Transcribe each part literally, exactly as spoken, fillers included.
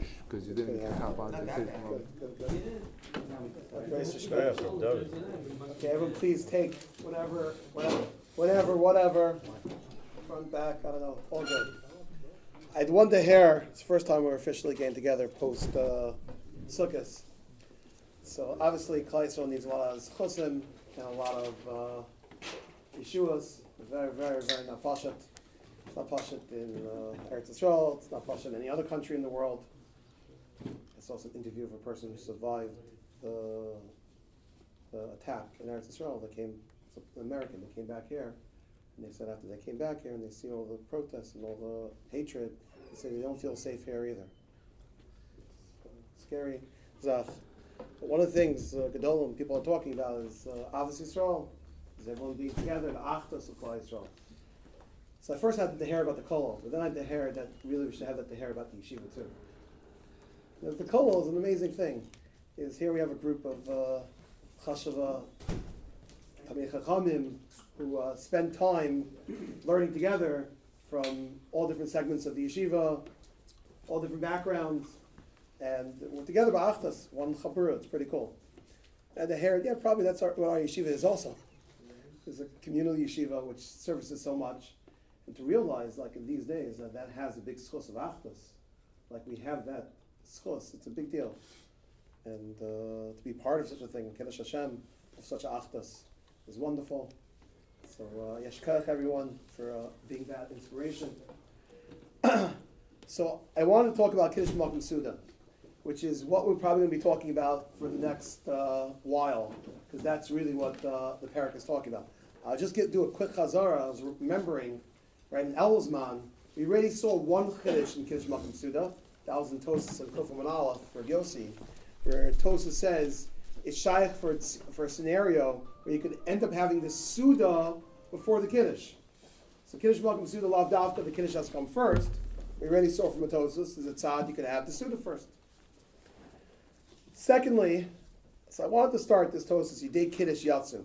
because you didn't hop on to take Okay, everyone please take whatever, whatever, whatever, whatever. Front, back, I don't know, all good. I had one day here, it's the first time we're officially getting together post uh, Sukkot. So obviously Klal Yisrael needs a lot of chosim and a lot of uh, Yeshuas. Very, very, very not pashut. It's not pashut in uh, Eretz Yisrael. It's not pashut in any other country in the world. I saw some interview of a person who survived the, the attack in Eretz Yisrael. They came, it's an American, they came back here. And they said after they came back here and they see all the protests and all the hatred, they say they don't feel safe here either. It's scary. Zach. But one of the things uh, Gedolim people are talking about is uh, Avos Yisrael, is everyone being together, the Achdos of Klal Yisrael. So I first had to hear about the Kolol, but then I had to hear that really we should have that to hear about the Yeshiva too. Now, the Kolol is an amazing thing. Is here we have a group of uh, Chashava, Tamei Chachamim, who uh, spend time learning together from all different segments of the yeshiva, all different backgrounds, and we're together by Achdas, one Chabura. It's pretty cool. And the hair, yeah, probably that's our, what our yeshiva is also. It's a communal yeshiva which services so much, and to realize, like in these days, that that has a big schos of Achdas, like we have that schos, it's a big deal, and uh, to be part of such a thing, Kiddush Hashem, of such a Achdas, is wonderful. So, uh, yashkach everyone for uh, being that inspiration. So, I want to talk about Kiddush Makom Suda, which is what we're probably going to be talking about for the next uh, while, because that's really what uh, the parak is talking about. I'll just get, do a quick chazara. I was remembering, right, in Elzman, we already saw one Kiddush in Kiddush Makom Suda. That was in Tosas and Kufim and Aleph for Yossi, where Tosas says it's shaykh for, for a scenario where you could end up having the Suda before the Kiddush. So Kiddush Makom Suda Lav Davka, the Kiddush has to come first. We already saw from Matosis, as a tzad, you could have the Suda first. Secondly, so I wanted to start this Tosas, Yidei Kiddush Yatsu.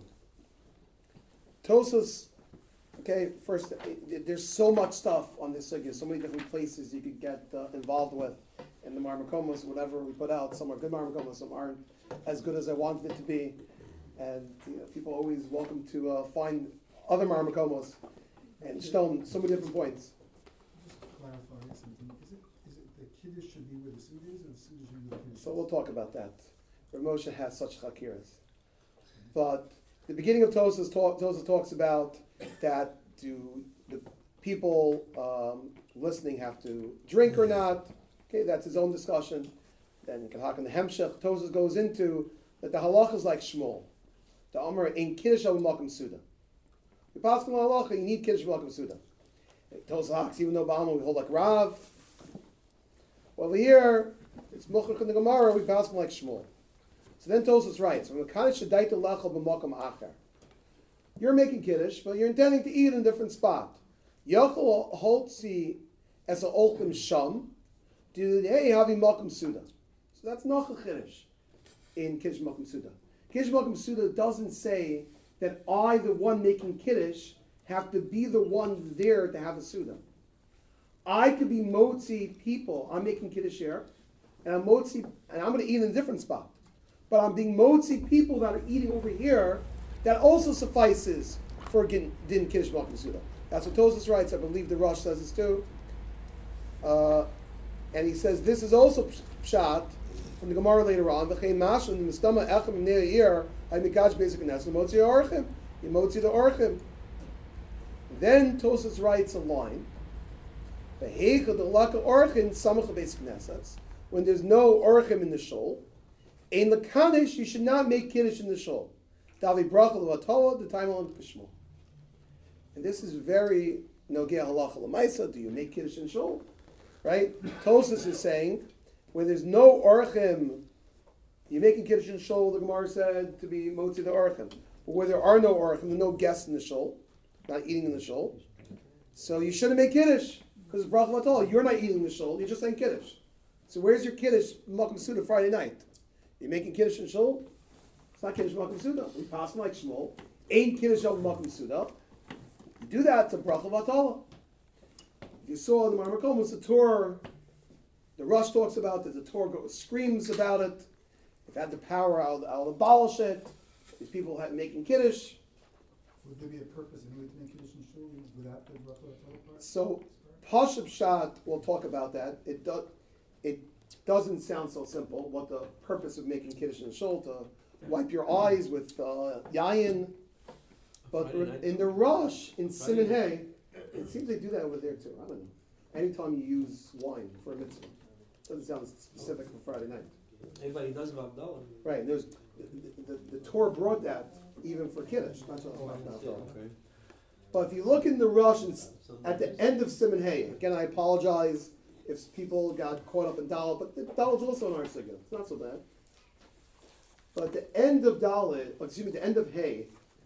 Tosas, okay, first, there's so much stuff on this sugya, so many different places you could get uh, involved with. And the Marmakomos, whatever we put out, some are good Marmakomos, some aren't as good as I wanted it to be. And you know, people are always welcome to uh, find other Marmakomos and stone so many different points. Just clarify something. Is it, is it the Kiddush should be where the Suda is, or the Suda should be where the Kiddush is? So we'll talk about that. Rav Moshe has such chakiras. But the beginning of Tosas talk, Tosas talks about that do the people um, listening have to drink or not. Okay, that's his own discussion. Then Kahak the Hemshech, Tosas goes into that the halacha is like Shmuel. The Amar in Kiddush al Makom Suda. We pass on halacha, you need Kiddush al Makom Suda. Tosas, even though Ba'alma we hold like Rav. Well, over here, it's Mochach in the Gemara, we pass on like Shmuel. So then Tosas writes, you're making Kiddush, but you're intending to eat in a different spot. Yochel holtzi as a olchim sham, do hey havi makom suda. So that's nachal Kiddush in Kiddush makom suda. Kiddush makom suda doesn't say that I, the one making Kiddush, have to be the one there to have a suda. I could be motzi people. I'm making Kiddush here, and I'm motzi, and I'm going to eat in a different spot. But I'm being motzi people that are eating over here. That also suffices for din Kiddush Makom Suda. That's what Tosas writes. I believe the Rosh says this too. Uh, and he says this is also pshat from the Gemara later on. V'chein mashon mistama echem near year I mikach basic ness motzi orchim. You motzi the orchim. Then Tosas writes a line. V'heicha the laka orchim samach basic nessas. When there's no orchim in the shul, in the Kaddish you should not make Kiddush in the shul. Davi bracha l'vatola the time on kishmo. And this is very nogea halacha l'maisa. Do you make Kiddush in shul? Right? Tosas is saying when there's no orchim, you're making Kiddush in shul. The Gemara said to be motzi the orchim. But where there are no orchim, there are no guests in the shul, not eating in the shul. So you shouldn't make Kiddush because it's bracha l'vatola. You're not eating in the shul. You're just saying Kiddush. So where's your Kiddush Makom Suda Friday night? You're making Kiddush in shul. It's not Kiddush Makom Suda. We pass like Shmuel. Ain't Kiddush Makom Suda. You do that to bracha v'atala. If you saw in the Marmakom, it's a tour the Rush talks about it, the Torah goes, screams about it. If I had the power, I'll, I'll abolish it. These people have, making Kiddush. Would there be a purpose anyway to make Kiddush and Shul without the bracha part? So, Pashup Shat, we'll talk about that. It, do, it doesn't sound so simple, what the purpose of making Kiddush and Shul, to wipe your eyes with uh, Yayin. But in the Rush, in Siman Hay, it seems they do that over there too. I don't know. Anytime you use wine for a mitzvah. Doesn't sound specific for Friday night. Everybody does Havdalah. Right, there's, the, the, the Torah brought that even for Kiddush, not just Oh, I about understand. Torah. But if you look in the Rush, and s- at the end of Siman Hay, again I apologize if people got caught up in Dalit, but the Dalit's also in our Sigurd. It's not so bad. But at the end of Dalit, or excuse me, the end of Hay,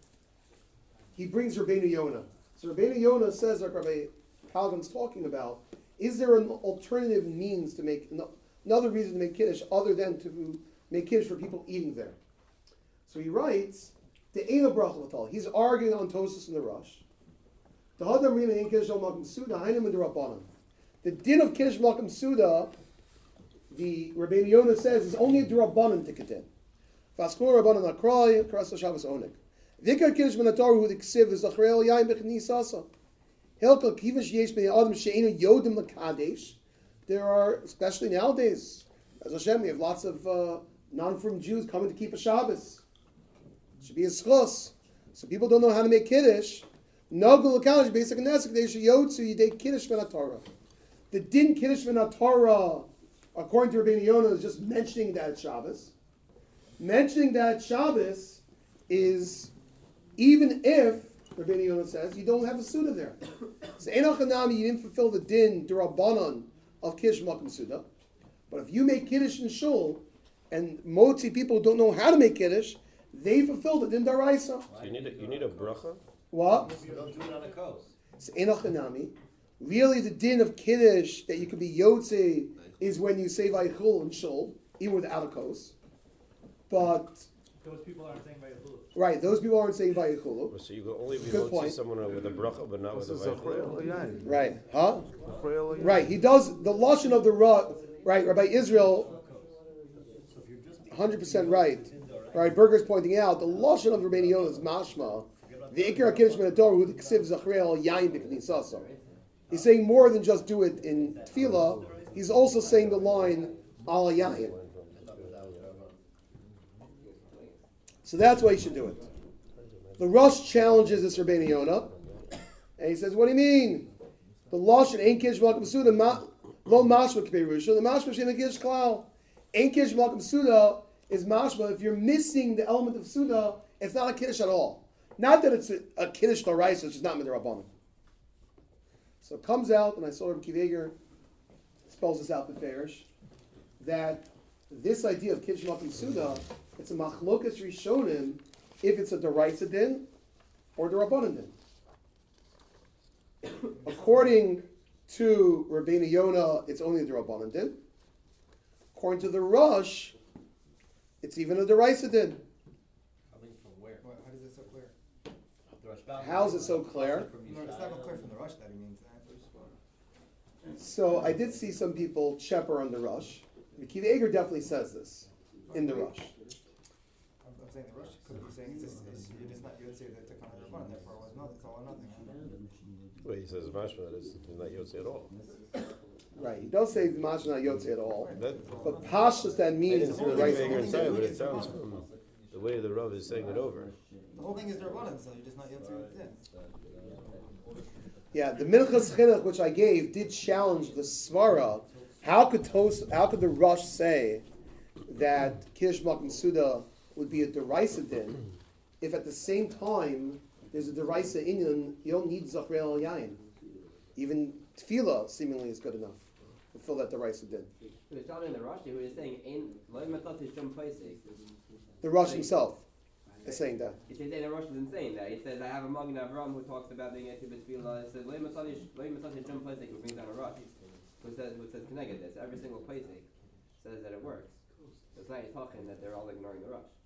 he brings Rabbeinu Yonah. So Rabbeinu Yonah says, like Rabbi Palgan's talking about, is there an alternative means to make, another reason to make Kiddush other than to make Kiddush for people eating there? So he writes, the Eina Bracha L'tal. He's arguing on Tosas in the Rush. The Hadam Rina in Kiddush al Malkum Suda, Hainam and the Rabbanan. The din of Kiddush Malkum Suda, the Rabbeinu Yonah says, is only a Rabbanan tikkun. Vaskor Rabbanan Akroy, Krasa Shabbos Onik. Vikar Kiddush Minatar who the Ksiv is Achreel Yaim Bechnisasa. Hilkel Kivish Yesh B'nei Adam She'enu Yodim L'Kadesh. There are, especially nowadays, as Hashem, we have lots of uh, non-from Jews coming to keep a Shabbos. It should be a schos. So people don't know how to make Kiddush. Nogul L'Kadesh, basic and Nesek, they should Yotzu Yidei Kiddush Minatorah. The din Kiddush Minatorah, according to Rabbeinu Yonah, is just mentioning that Shabbos. Mentioning that Shabbos is even if, Rabbeinu Yonah says, you don't have a Suda there. So Enochanami, you didn't fulfill the din, Durabanan, of Kiddush Malkum Suda. But if you make Kiddush in Shul, and Motzi people don't know how to make Kiddush, they fulfilled the din Daraisa. So you need a, you need a bracha? What? You don't do it on a coast. So Enochanami, really the din of Kiddush that you could be Yotze is when you say Vaychul in Shul, even without a kos. But Those people aren't saying Vayachulu. right, those people aren't saying Vaychulu. So you can only be Good able point. to someone with a bracha, but not with a This is vaychol. Achreel Yayin. Right, huh? Achreel Yayin. Right, he does the lashon of the ra. Right, Rabbi Israel, one hundred percent right. Right, Berger's pointing out the lashon of Rabbeinu Yonah is mashma. The ikar kiddush min haTorah who the ksiv zachreel yayin b'knisasa. He's saying more than just do it in tefillah. He's also saying the line al yayin. So that's why you should do it. The Rush challenges this Rabbeinu Yonah, and he says, "What do you mean? The lashon ain't kiddush malkum suda lo mashma k'perusha. The mashma shein kiddush klal. Ain't kiddush malkum suda is mashma. If you're missing the element of suda, it's not a kiddush at all. Not that it's a, a kiddush d'oraisa, which is not midrabanan. So it comes out, and I saw Rabbi Kiveger spells this out beferish, that this idea of kiddush malkum suda, it's a machlokas rishonim if it's a d'oraisa din or d'rabanan din. According to Rabbeinu Yonah, it's only a d'rabanan din. According to the Rush, it's even a d'oraisa din. Coming from where? Well, how is it so clear? The Rashbam- How is it so clear? From No, it's Yishai. not so clear from the rush that he means that. So I did see some people chepper on the Rush. Kiva Eger definitely says this in the Rush. I'm, I'm saying the rush could be saying it's just, it's, you're just not, you would say that to come to the front, therefore it was not, it's all or nothing. Wait, he says mashma, that is he's not yotze at all. Right. He does say the Mashma not Yotze at all. That, But Pashas that I means didn't it's see the what right the thing. Kiveger inside, but it sounds from the way the Rav is saying it over. The whole thing is Derbanan, so you're just not yet to it. Yeah, the Minchas Chinuch which I gave did challenge the Svara. How could Tos, how could the Rush say that Kiddush Malkum Suda would be a deraisa din if at the same time there's a deraisa inyan, you don't need Zachreel Yayin. Even Tefillah seemingly is good enough to fill that deraisa din. The Shana in the Rashi who is saying in loy matzah is shum paisik. The Rush himself is saying that. He says in the Rashi isn't saying that. He says I have a Magen Avram who talks about being a tibet tefillah. It says loy matzah is loy matzah is shum paisik, who brings down a Rashi, who says who says connected this. Every single paisik says that it works. So it's not he's talking that they're all ignoring the Rush.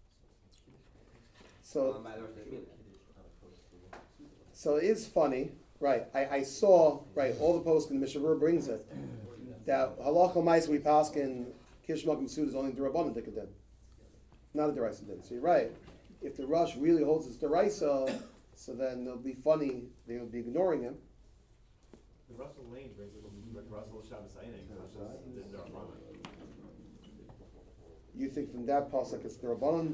So Um, by the Rosh doesn't mean that. So it is funny, right? I, I saw, right, all the posts, and the Mishabur brings it, that halacha ma'is we paskin Kiddush Malkum Suda is only the Rabbanan Dikadin, not a Deraisa din. So you're right. If the Rush really holds his Deraisa, so then it'll be funny, they will be ignoring him. The Russell Lane brings it, like Russell Shabbos Einig, didn't there on You think from that pasuk it's the Rabbanan?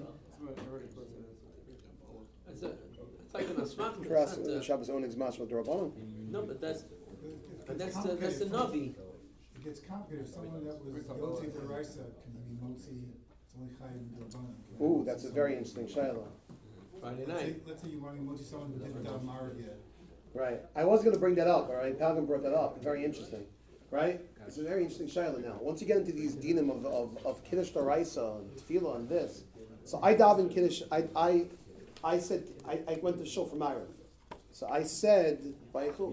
It's, a, it's like an asmach. Perhaps the Shabbos Onig's mashma the Rabbanan. No, but that's but that's the, complicated. that's the Navi. It gets complicated. If someone that was Yotzi Deraisa can be Motzi, it's only Chayim D'Rabbanan. Ooh, that's a very interesting shayla. Friday Let's say, night. let's say you want to Motzi someone who didn't have Marav yet. Right. I was going to bring that up, all right? Palgan brought that up. Very interesting. Right? It's a very interesting shayla now. Once you get into these dinim of, of, of Kiddush Daraisa and Tefillah and this. So I daven Kiddush, I, I, I said, I, I went to shul for Ma'ariv. So I said, Vayichu,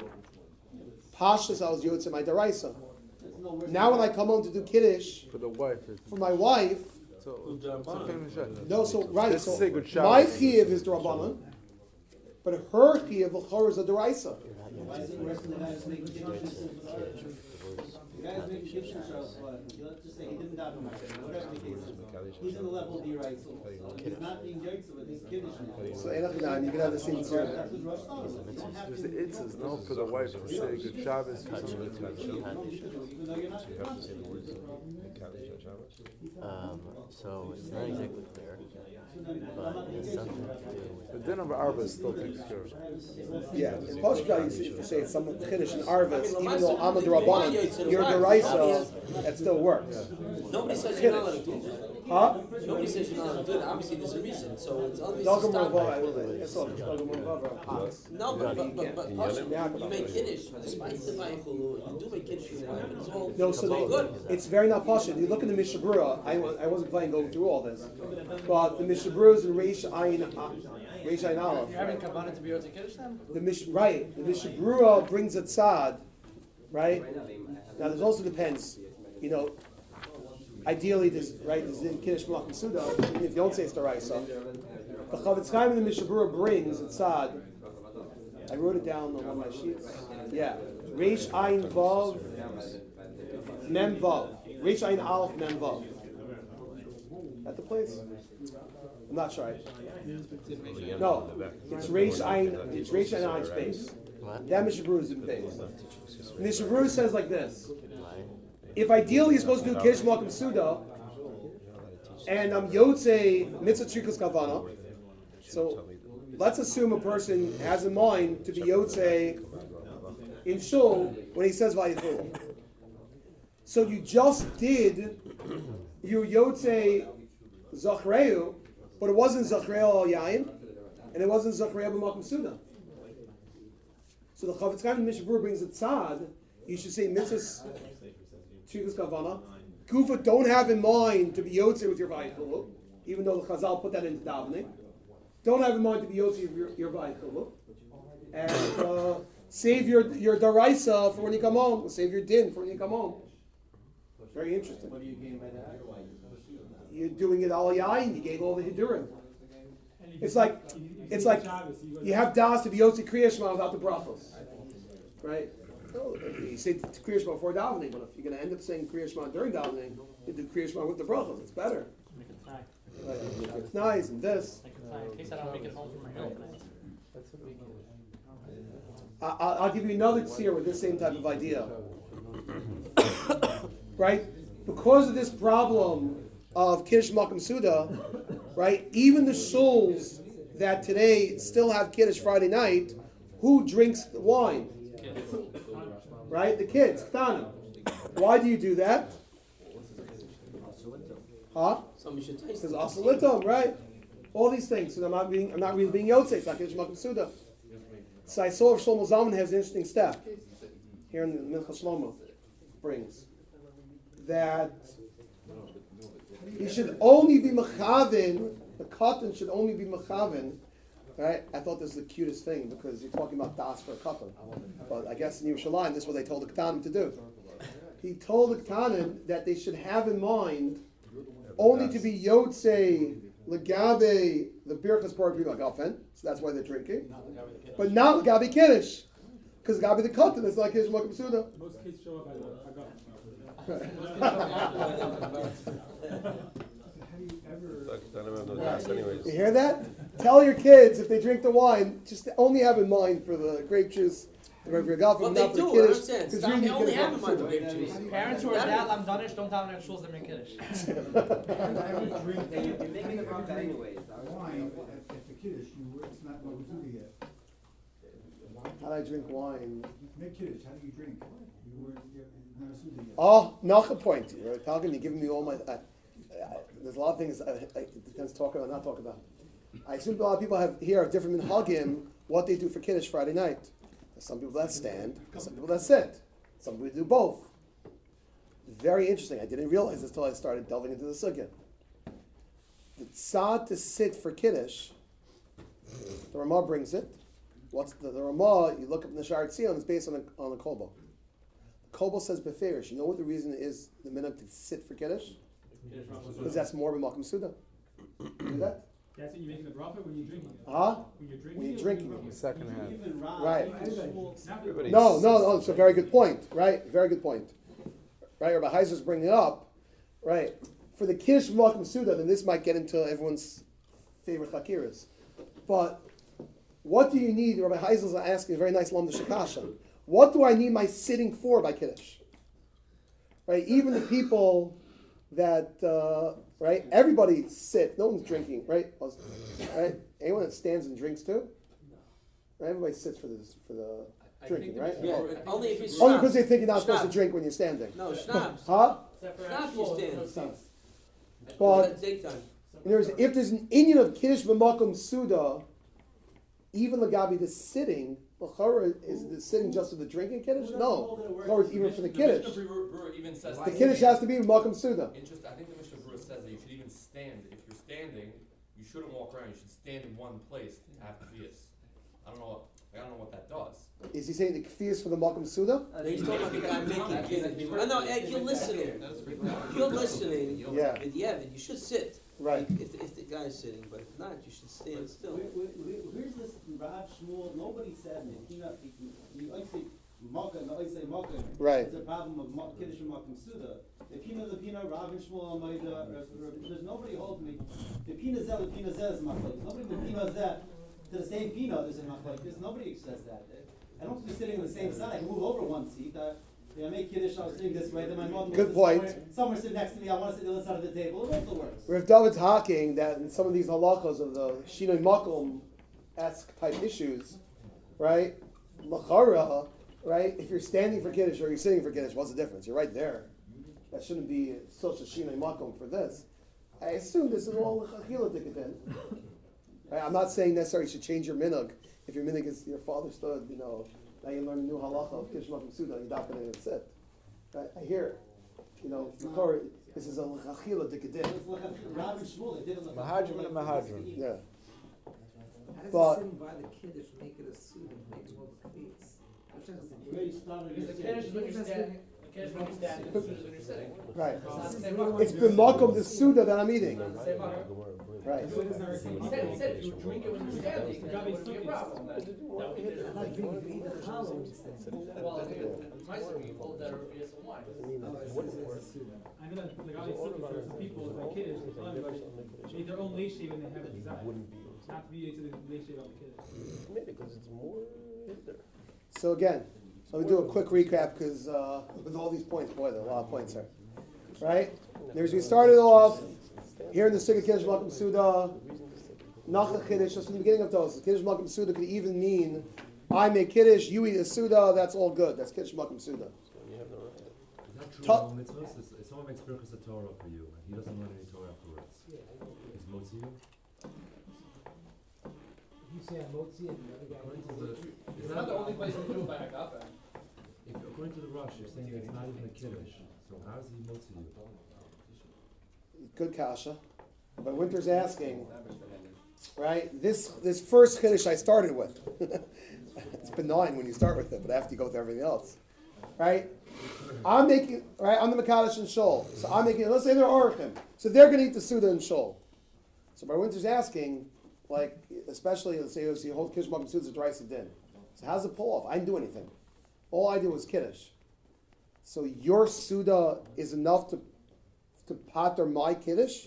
Pashas I was Yotze my Daraisa. Now when I come home to do Kiddush For the wife. It's, for my wife, so, it's a famous shot. no, so, right, This so is a good my Shabbos. Chiyuv is D'Rabbanan, but her Chiyuv, L'chor, is a Daraisa. Why is it worse than the guy who's making Kiddush for the other? The guy who's making Kiddush for let's just say he didn't daven Hashem, whatever the case is. He's in the level of the right, so he's not being Yotze, but he's Kiddush now. So Enach, you can have the same too. That's what Rosh Hashanah. You don't have There's to- the itzes, no, for the wife to say good Shabbos. or something. Even though you're not. You have to say the words of Kaddish on Shabbos. Um, so it's not exactly clear, but it has something to do The with din of Arba still takes care of it. Yeah, in Pashto, you see- if you say it's some Kiddush and Arvis, even though I'm a D'Rabbanan, you're a Deraisa, it still works. Nobody says you're not allowed to do that. Huh? Nobody says you're not allowed to do that. Obviously, there's a reason. So it's obviously Dogam stop. Rava, it's all Dogam Rava. No, but but but, but Pasha, Yeah. you make kiddush despite the Vayichulu. You do make kiddush for your wife. It's all No, so very they, good. it's very not Pasha. You look at the Mishnah Berurah, I, wa- I wasn't planning to go through all this, but the Mishnah Berurah is in Reish Ayin, uh, Reish Ayin Aleph. You're having Kavanah to be able to Kiddush then? The Mishnah, right, the Mishnah Berurah brings a tzad, right? Now, this also depends, you know, ideally, this, right, this is in Kiddush Malachim Suda, if you don't say it's the Raisa. The Chavetz Chaim in the Mishnah Berurah brings a tzad, I wrote it down on one of my sheets, yeah, Reish Ayin Vav, Mem Vav, Reish Ayin Aleph, Mem Vav. At the place? I'm not sure. I- No, it's Reish Ayin, it's Reish Ayin Ayin space. what? That Mishnah Berurah is in base. Mishnah Berurah says like this. Why? If ideally you're supposed to do Kiddush Malkum Suda, and I'm Yotze Mitzvah Trikus Kavana, so let's assume a person has in mind to be Yotze in Shul when he says Vayichul. So you just did your Yotze Zachreu, but it wasn't Zachreu al Yain, and it wasn't Zachreu b'Malkum Suda. So the Chavetz Chaim in Mishnah Berurah brings a tzad. You should say Mitzvah Trikus Kavana. Gufa don't have in mind to be Yotze with your Vayichulu, even though the Chazal put that into davening. Don't have in mind to be Yotze with your, your Vayichulu. And uh, save your, your Daraisa for when you come home. Save your Din for when you come home. Very interesting. What do you gain by that? You're doing it all yayin, you gave all the Hidurim. It's like, it's like, you have Das to be Yotze Kriya Shema without the brachos. Right? No, you say Kriya Shema before davening, but if you're going to end up saying Kriya Shema during davening, you do Kriya Shema with the brachos. It's better. Make it tonight. Right? It's nice and this. Make it tonight. In case I don't make it home from my hill tonight. I, I- I'll give you another tzir with this same type of idea. Right? Because of this problem of Kiddush Malkum Suda, right? Even the shuls that today still have Kiddush Friday night, who drinks the wine? Right? The kids, Ktanim. Why do you do that? Huh? Somebody should taste Because it. asalitom, right? All these things. So I'm not being, I'm not really being Yotze. It's not Kiddush Malkum Suda. So I saw if Shlomo Zalman has an interesting step here in the Mincha Shlomo brings that he should only be mechavin. The katan should only be mechavin. Right? I thought this was the cutest thing because you're talking about das for a katan, but I guess in Yerushalayim this is what they told the katanim to do. He told the katanim that they should have in mind only to be yotze legabe the birchas part be magafen, so that's why they're drinking, but not legabe kiddush, because legabe the katan is like kiddush malkum suda. Most kids show up at the Have you ever? Look, don't have no gas anyways. You hear that? Tell your kids if they drink the wine, just only have in mind for the grape juice, the grape regal, Well, not they for do, the I kiddush. understand. 'cause Stop, really they you only could've have in mind the gone grape juice. Parents who are that lamdanish don't have an shuls that make kiddush. Yeah, you're, you're making the bracha anyways. Wine at, at the kiddush, you were, it's not Maguzuda yet. How do I drink wine? Make kiddush, how do you drink? You weren't, you're not a Suda yet. Oh, Nacha point. Right, Palgan, you're giving me all my. I, I, there's a lot of things. I, I, it depends talking or not talking about. I assume a lot of people have here have different minhagim what they do for kiddush Friday night. There's some people that stand, some people that sit, some people do both. Very interesting. I didn't realize this until I started delving into the sugya. The tzad to sit for kiddush. The Ramah brings it. What's the, the Ramah? You look up in the Sha'ar Tzion. It's based on a, on a kolbo. Kobo says beferish. You know what the reason is the minhag to sit for kiddush? Because that's more b'makom suda. Do that? That's what you're making the bracha when you're drinking it. Huh? When you're drinking When you're it, drinking or it. Second half. Even Rav, Right. even Shmuel, Everybody's- No, no, no. It's a very good point. Right? Very good point. Right? Rabbi Heiser's bringing it up. Right? For the kiddush b'makom suda, then this might get into everyone's favorite chakiras. But what do you need? Rabbi Heiser's asking a very nice lamda shakasha. What do I need my sitting for by kiddush? Right? Even the people that, uh, right? Everybody sit. No one's drinking, right? Right? Anyone that stands and drinks too? Right? Everybody sits for this for the drinking, right? Yeah, only if it's Only schnapps. because they think you're not supposed to Schnapps. drink when you're standing. No, schnapps. Huh? Schnapps you stand. But That's daytime. in other words, if there's an Indian of kiddush b'makom suda, even lagabi the sitting, l'chara is the sitting just for the drinking kiddush? No, l'chara is even for the kiddush. Mishnah Berurah Berurah even says The kiddush has to be b'makom suda. Interesting. I think the Mishnah Berurah says that you should even stand. If you're standing, you shouldn't walk around. You should stand in one place to have kfiyas. I don't know. What, I don't know what that does. Is he saying the kfir is for the makom suda? No, he's talking about the guy making kiddush. I know, Ed, you're listening. You're listening. Yeah. But yeah, but you should sit. Right. If, if the guy's sitting, but if not, you should stand still. where- where- where- Where's this Rav Shmuel? Nobody said it. You know, you I say Makkah, I say Makkah. Right. It's a problem of Ma- Kiddush and Makkah Suda. The Pina, the Pina, Rav and Shmuel, Almeida, there's nobody holding me. The Pina Zel, the Pina Zel is Makkah. Nobody with Pina Zel to the same Pina is in Makkah. There's nobody who says that. I don't have to be sitting on the same side. I can move over one seat. Uh, yeah, I make Kiddush, I was sitting this way, then my mom Good moves point. Somewhere, somewhere sit next to me, I want to sit on the other side of the table. It also works. Rav David's hawking that in some of these halachas of the shinoi makom-esque type issues, right? L'chara, right? If you're standing for kiddush or you're sitting for kiddush, what's the difference? You're right there. That shouldn't be such a shinoi makom for this. I assume this is all l'chachila dikadin. Right? I'm not saying necessarily you should change your minhag. If your minhag is your father stood, you know, now you learn a new halacha of kiddush makom suda, you daven and sit. Right? I hear it. You know, l'chara, this is a l'chachila dikadin. Rav and Shmuel, they did it. Mahadrim and a mahadrim. Yeah. How does But- the sitting by the kiddush make it a suit and make it more kfiyas? Where you started, Because the kiddush is when you're standing, the kiddush is when you're standing, and the suda is when you're sitting. Right. It's not the same makom. It's been makom the suda that I'm eating. It's not the same makom. Right. He said, he said, if you drink it when you're standing, then it wouldn't be a problem. That would be different. Not drinking, you eat the hollow instead. Well, I think it's nice when you hold that over some wine. I know that, like, obviously, for some people, like kiddush, it's fun, but they eat their own lay shave and they have a desire. Not to be to the lay shave of the kiddush. Maybe because it's more there. So again, let me do a quick recap because uh, with all these points, boy, there are a lot of points here. Right? There's we started off here in the Sukkah Kiddush Malkum Suda, Nachla Kiddush, just from the beginning of those. Kiddush Malkum Suda could even mean I make Kiddush, you eat a Suda, that's all good. That's Kiddush Malkum Suda. Is that true? Ta- in mitzvahs? If- If someone makes Birchas Torah for you, and he doesn't learn any Torah afterwards, is Motzi you? You say a motzi and the other guy. According to the, It's is not that, the only place to do it by agape. if, according to the Rosh, you're saying that it's not even a Kiddush, so how is he Motzi you? Good kasha. But Winter's asking, right? This this first Kiddush I started with. It's benign when you start with it, but after you go with everything else. Right? I'm making, right, I'm the Makadosh and Shol. So I'm making, let's say they're Orachim. So they're going to eat the Suda and Shol. So Bar Winter's asking, like, especially, let's say you hold Kiddush Malkum Suda, it's a dry din. So how's it pull off? I didn't do anything. All I did was Kiddush. So your Suda is enough to to pater my Kiddush?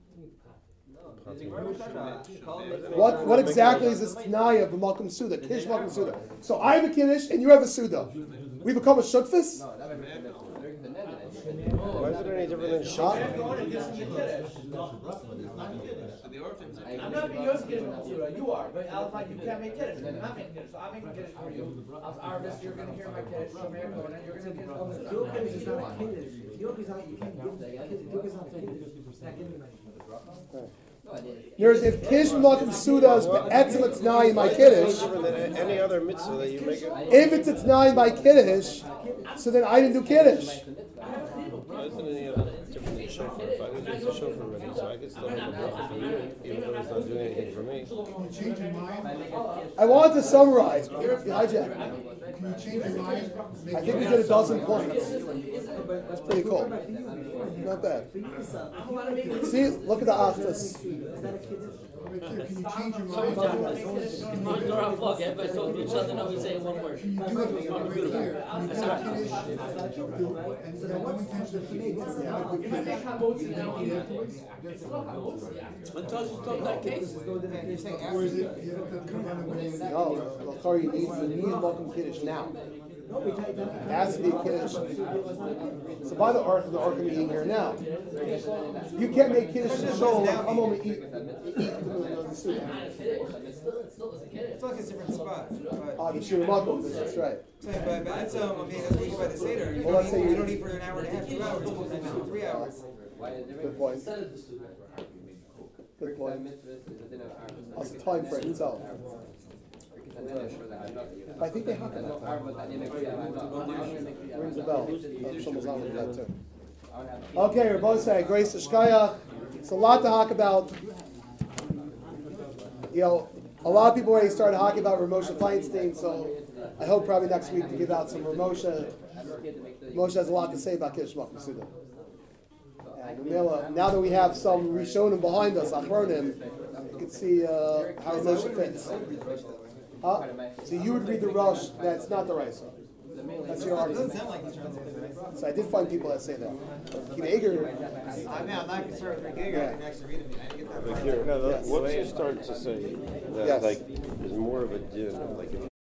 What what exactly is this Tanaya of the Malkum Suda? Kiddush Malkum Suda. So I have a Kiddush and you have a Suda. We become a Shukfis? Why is it any different than Huh? I'm not being yours kiddush Masura, you are, but Alpha, you can't make kiddush, I'm not making kiddush, so I'm making kiddush for you. I'll Arvis, you're gonna hear my kiddush, Shomer Kona, you're gonna get all the. Your kiddush is not a kiddush. Your kiddush is not, you can't give that. Your kiddush is not a kiddush. It's not giving money. Whereas if Kiddush Malkum Suda is be'etzim a Tanai in my Kiddush, different than any other mitzvah that you make it? if it's a Tanai in my Kiddush, so then I didn't do Kiddush. Why isn't any other different than shofar? If I didn't do the shofar already, so I could still have a bracha for you, even though it's not doing anything for me. Can you change your mind? I wanted to summarize, but you're hijacked. Can you change your mind? I think we did a dozen points. That's pretty cool. Not bad. See, look at the Achtas. Can you change your mind? They're on fuck, everybody's talking to each other, nobody's saying one word. Can you do it right here? Can you do a kiddush? And so no intention of kiddush. When Tosh told that case. Or is it, you have to come down with it? No, Lachar, you need, you need Malkum Kiddush now. It has to be a Kiddush. So by the ark, the ark can be eating here now. You can't make Kiddush and show, I'm only eat, eat the soup. It's like a different spot. But, Ah, the Shira Malkum, that's right. but, but that's, um, I mean, that's legal by the Seder. You Well, don't let's eat, say you you- don't eat for an hour and a half, two hours, you eat for three hours. Good point. Good point. That's a time frame itself. I think they have that time. Rings a bell. Uh, Someone's on with that too. Okay, we're both saying Grace Ashkaya. It's a lot to talk about. You know, a lot of people already started talking about Ramosha Feinstein, so I hope probably next week to give out some Ramosha. Moshe has a lot to say about Kiddush Malkum Suda. And Mila, now that we have some Rishonim behind us, Achronim, you can see uh, how Moshe fits. Huh? So you would read the Rush, that's not the Raisa. That's your It doesn't argument. sound like he's trying to say that, right? So I did find people that say that. Kiva Eger, I mean, I'm not concerned with Rick Gager, I can actually read him, I didn't get that far. Like here, Yes. once you start to say that, Yes. like, there's more of a din, like if